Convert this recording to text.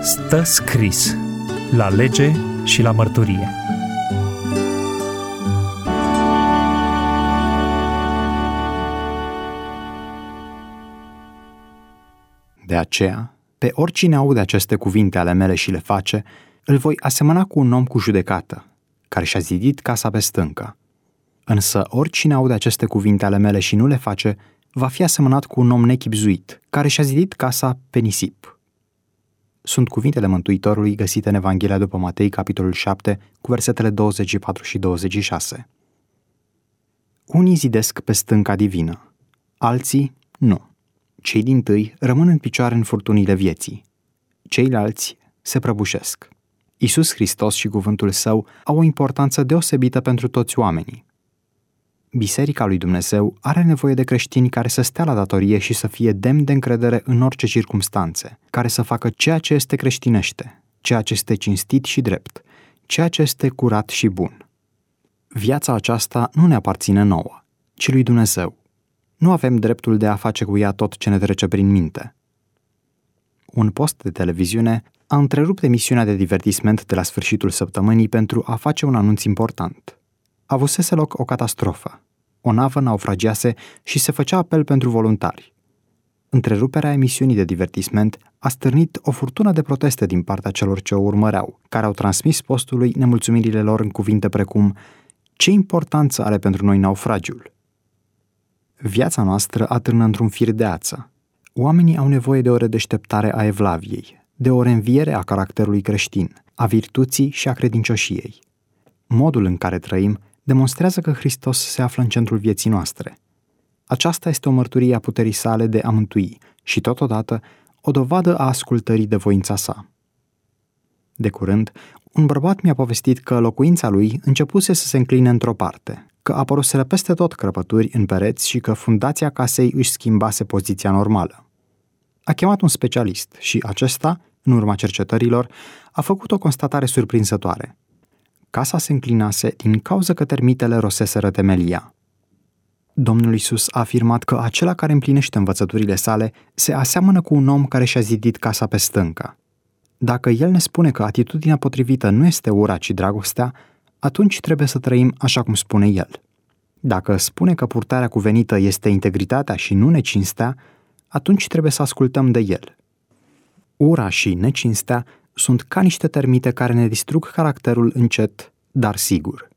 Stă scris la lege și la mărturie. De aceea, pe oricine aude aceste cuvinte ale mele și le face, îl voi asemăna cu un om cu judecată, care și-a zidit casa pe stâncă. Însă oricine aude aceste cuvinte ale mele și nu le face, va fi asemănat cu un om nechibzuit, care și-a zidit casa pe nisip. Sunt cuvintele Mântuitorului găsite în Evanghelia după Matei, capitolul 7, cu versetele 24 și 26. Unii zidesc pe stânca divină, alții nu. Cei dintâi rămân în picioare în furtunile vieții, ceilalți se prăbușesc. Iisus Hristos și cuvântul Său au o importanță deosebită pentru toți oamenii. Biserica lui Dumnezeu are nevoie de creștini care să stea la datorie și să fie demni de încredere în orice circumstanțe, care să facă ceea ce este creștinește, ceea ce este cinstit și drept, ceea ce este curat și bun. Viața aceasta nu ne aparține nouă, ci lui Dumnezeu. Nu avem dreptul de a face cu ea tot ce ne trece prin minte. Un post de televiziune a întrerupt emisiunea de divertisment de la sfârșitul săptămânii pentru a face un anunț important. Avusese loc o catastrofă. O navă naufragiase și se făcea apel pentru voluntari. Întreruperea emisiunii de divertisment a stârnit o furtună de proteste din partea celor ce o urmăreau, care au transmis postului nemulțumirile lor în cuvinte precum: ce importanță are pentru noi naufragiul? Viața noastră atârnă într-un fir de ață. Oamenii au nevoie de o redeșteptare a evlaviei, de o reînviere a caracterului creștin, a virtuții și a credincioșiei. Modul în care trăim demonstrează că Hristos se află în centrul vieții noastre. Aceasta este o mărturie a puterii sale de a mântui și, totodată, o dovadă a ascultării de voința sa. De curând, un bărbat mi-a povestit că locuința lui începuse să se încline într-o parte, că apăruseră peste tot crăpături în pereți și că fundația casei își schimbase poziția normală. A chemat un specialist și acesta, în urma cercetărilor, a făcut o constatare surprinzătoare. Casa se înclinase din cauza că termitele roseseră temelia. Domnul Iisus a afirmat că acela care împlinește învățăturile sale se aseamănă cu un om care și-a zidit casa pe stâncă. Dacă El ne spune că atitudinea potrivită nu este ura, ci dragostea, atunci trebuie să trăim așa cum spune El. Dacă spune că purtarea cuvenită este integritatea și nu necinstea, atunci trebuie să ascultăm de El. Ura și necinstea sunt ca niște termite care ne distrug caracterul încet, dar sigur.